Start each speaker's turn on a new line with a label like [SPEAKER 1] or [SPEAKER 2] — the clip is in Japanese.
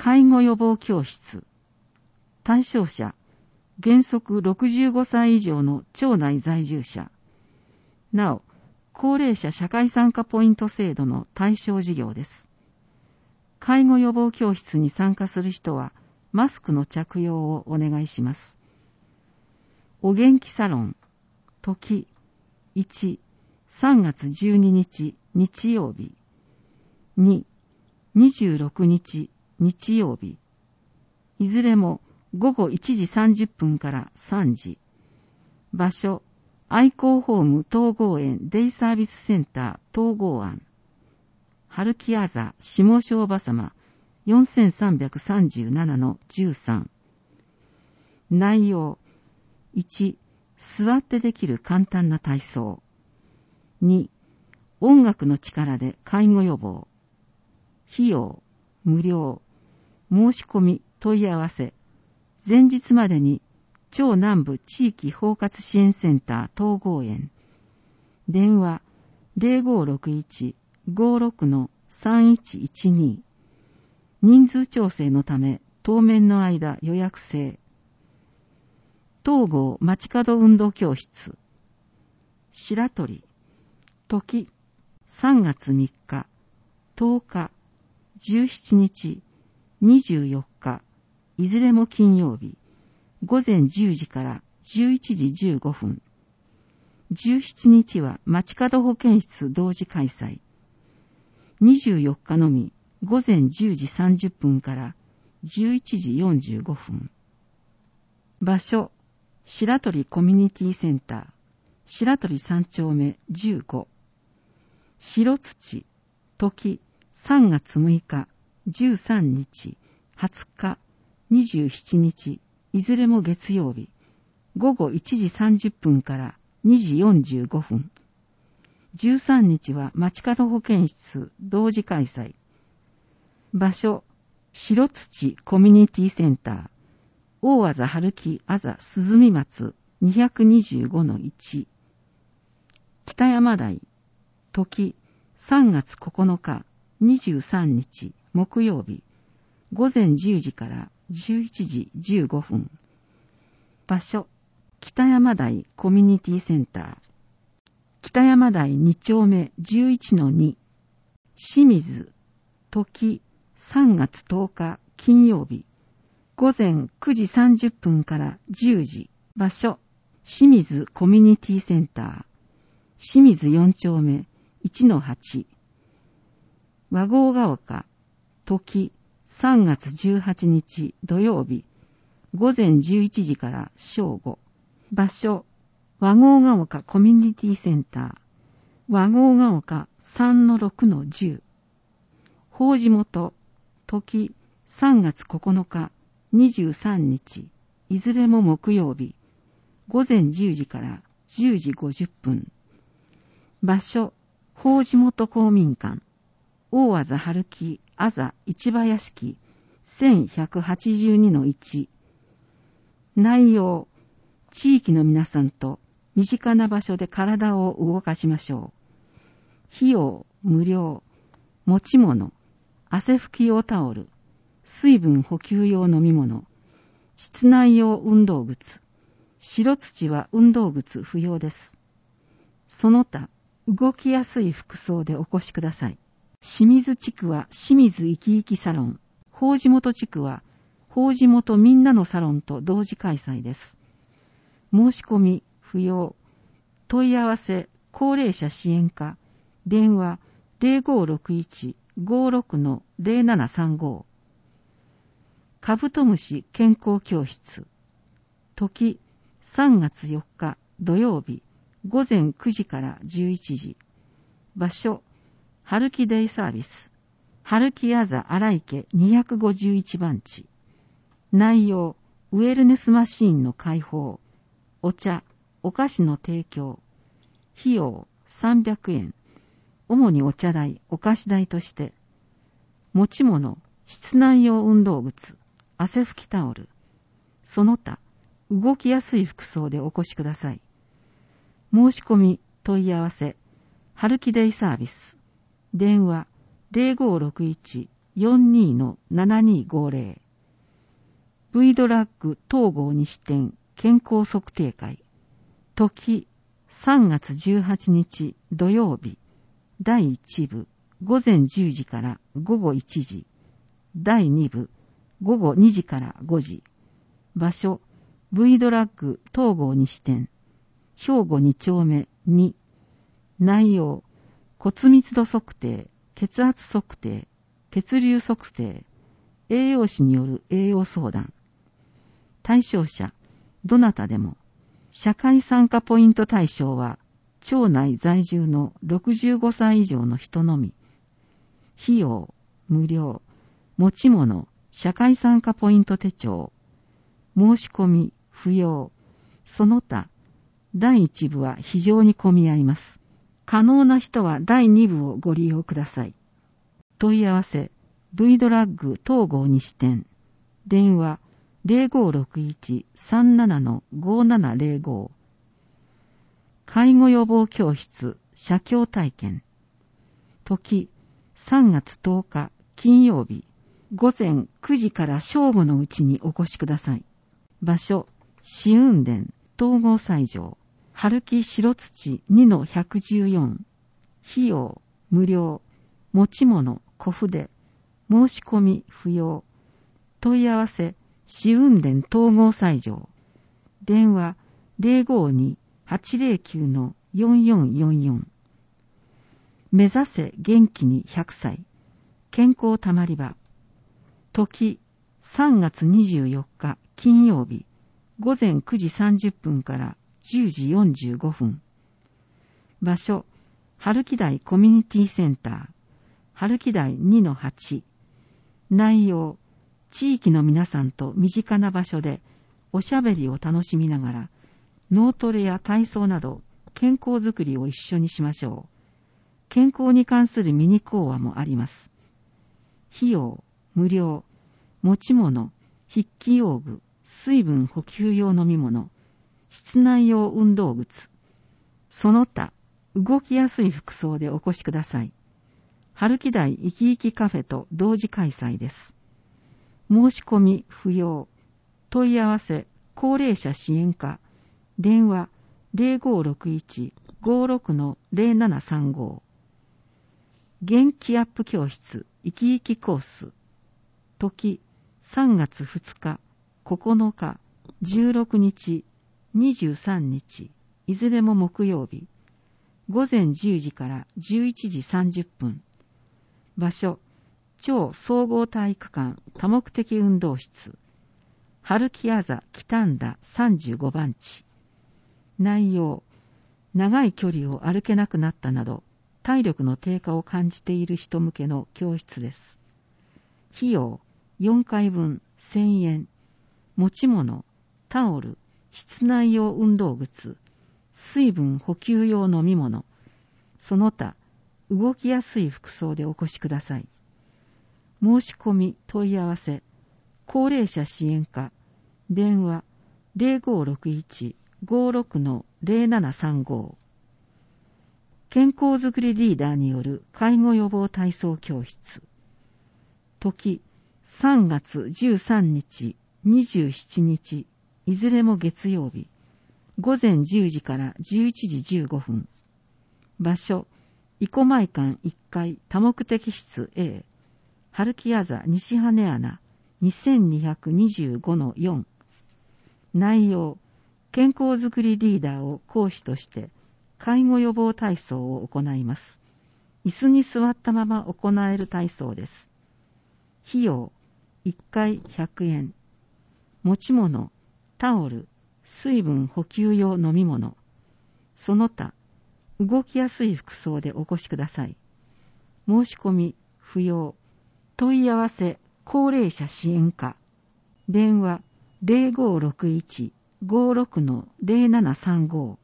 [SPEAKER 1] 介護予防教室。対象者、原則65歳以上の町内在住者。なお、高齢者社会参加ポイント制度の対象事業です。介護予防教室に参加する人は、マスクの着用をお願いします。お元気サロン、時、1、3月12日日曜日。2、26日日曜日。いずれも午後1時30分から3時。場所、愛好ホーム東郷園デイサービスセンター東郷庵。春木あざ下庄場様 4337-13。内容、1、座ってできる簡単な体操。2、音楽の力で介護予防。費用、無料。申し込み、問い合わせ。前日までに、町南部地域包括支援センター東郷園。電話、0561-56-3112。人数調整のため、当面の間予約制。東郷街角運動教室。白鳥。時、3月3日、10日、17日、24日、いずれも金曜日、午前10時から11時15分。17日は街角保健室同時開催。24日のみ、午前10時30分から11時45分。場所、白鳥コミュニティセンター、白鳥3丁目15。白土、時、3月6日、13日、20日、27日、いずれも月曜日、午後1時30分から2時45分。13日は街角保健室同時開催。場所、白土コミュニティセンター、大字春木あざ鈴見松 225-1。北山台、時、3月9日、23日、木曜日、午前10時から11時15分。場所、北山台コミュニティセンター。北山台2丁目 11-2。清水、時、3月10日、金曜日、午前9時30分から10時。場所、清水コミュニティセンター。清水4丁目 1-8。和合が丘、時、3月18日土曜日、午前11時から正午。場所、和合が丘コミュニティセンター。和合が丘 3-6-10。法事元、時、3月9日、23日、いずれも木曜日、午前10時から10時50分。場所、法事元公民館。大字春木あざ市場屋敷 1182-1。内容、地域の皆さんと身近な場所で体を動かしましょう。費用、無料。持ち物、汗拭き用タオル、水分補給用飲み物、室内用運動靴。白土は運動靴不要です。その他、動きやすい服装でお越しください。清水地区は清水生き生きサロン、法事元地区は法事元みんなのサロンと同時開催です。申し込み不要。問い合わせ高齢者支援課。電話 0561-56-0735。カブトムシ健康教室。時、3月4日土曜日、午前9時から11時。場所、春木デイサービス。春木あざ荒池251番地。内容、ウェルネスマシーンの開放。お茶、お菓子の提供。費用、300円。主にお茶代、お菓子代として。持ち物、室内用運動靴、汗拭きタオル。その他、動きやすい服装でお越しください。申し込み、問い合わせ、春木デイサービス。電話 42-7250 V ドラッグ統合西店健康測定会。時3月18日土曜日第1部午前10時から午後1時、第2部午後2時から5時。場所 V ドラッグ統合西店兵庫2丁目2。内容骨密度測定、血圧測定、血流測定、栄養士による栄養相談。対象者どなたでも。社会参加ポイント対象は町内在住の65歳以上の人のみ。費用無料。持ち物社会参加ポイント手帳。申し込み不要。その他第1部は非常に混み合います。可能な人は第2部をご利用ください。問い合わせ V ドラッグ統合西店。電話0561-37-5705。介護予防教室写経体験。時3月10日金曜日午前9時から正午のうちにお越しください。場所紫雲殿統合斎場春木白土 2-114。費用無料。持ち物小筆。申し込み不要。問い合わせ紫雲殿統合斎場。電話052-809-4444。目指せ元気に100歳。健康たまり場。時3月24日金曜日午前9時30分から10時45分。場所春木台コミュニティセンター春木台 2-8。内容地域の皆さんと身近な場所でおしゃべりを楽しみながら脳トレや体操など健康づくりを一緒にしましょう。健康に関するミニ講話もあります。費用無料。持ち物筆記用具、水分補給用飲み物、室内用運動靴。その他動きやすい服装でお越しください。春木台いきいきカフェと同時開催です。申し込み不要。問い合わせ高齢者支援課。電話0561-56-0735。元気アップ教室いきいきコース。時3月2日、9日、16日、23日、いずれも木曜日。午前10時から11時30分。場所町総合体育館多目的運動室春木あざ北安田35番地。内容長い距離を歩けなくなったなど体力の低下を感じている人向けの教室です。費用4回分1000円。持ち物タオル、室内用運動靴、水分補給用飲み物、その他動きやすい服装でお越しください。申し込み問い合わせ高齢者支援課。電話0561-56-0735。健康づくりリーダーによる介護予防体操教室。時3月13日、27日、いずれも月曜日。午前10時から11時15分。場所生駒館1階多目的室 A。春木あざ西羽穴 2225-4。内容健康づくりリーダーを講師として介護予防体操を行います。椅子に座ったまま行える体操です。費用1回100円。持ち物タオル、水分補給用飲み物、その他動きやすい服装でお越しください。申し込み不要。問い合わせ高齢者支援課。電話0561-56-0735。